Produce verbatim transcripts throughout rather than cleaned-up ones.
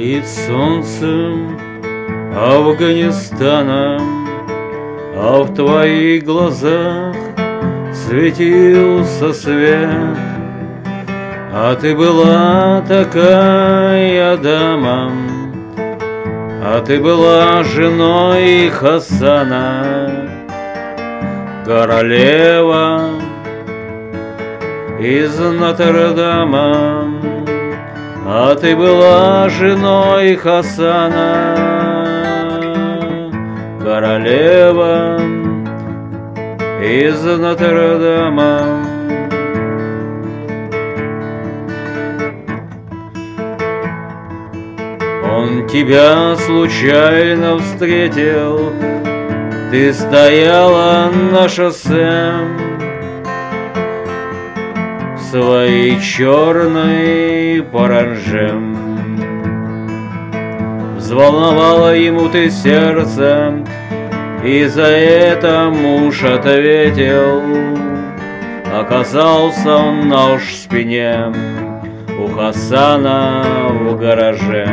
Перед солнцем Афганистана, а в твоих глазах светился свет. А ты была такая дама, а ты была женой Хасана, королева из Нотр-Дама. А ты была женой Хасана, королева из Нотр-Дама. Он тебя случайно встретил, ты стояла на шоссе в своей черной паранже. Взволновала ему ты сердце, и за это муж ответил. Оказался нож в спине у Хасана в гараже.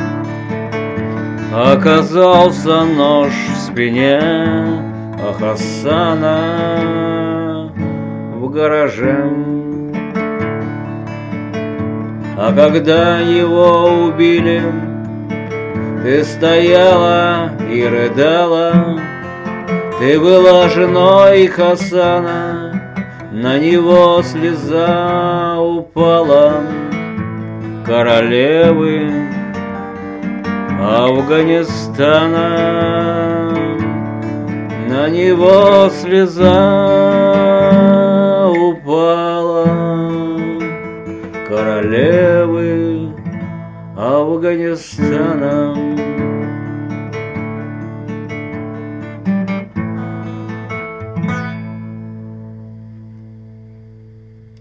Оказался нож в спине у Хасана в гараже. А когда его убили, ты стояла и рыдала. Ты была женой Хасана, на него слеза упала, королевы Афганистана. На него слеза упала, королевы Афганистана.